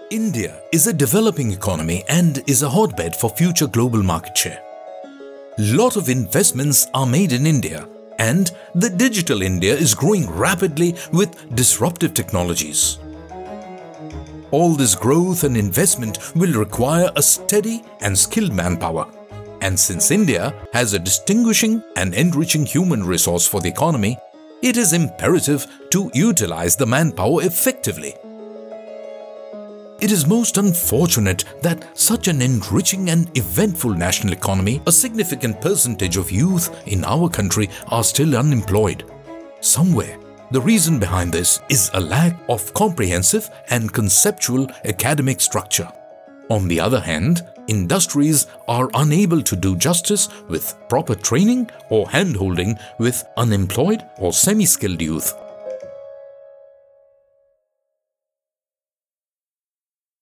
India is a developing economy and is a hotbed for future global market share. Lot of investments are made in India, and the digital India is growing rapidly with disruptive technologies. All this growth and investment will require a steady and skilled manpower. And since India has a distinguishing and enriching human resource for the economy, it is imperative to utilize the manpower effectively. It is most unfortunate that such an enriching and eventful national economy, a significant percentage of youth in our country are still unemployed. Somewhere, the reason behind this is a lack of comprehensive and conceptual academic structure. On the other hand, industries are unable to do justice with proper training or hand-holding with unemployed or semi-skilled youth.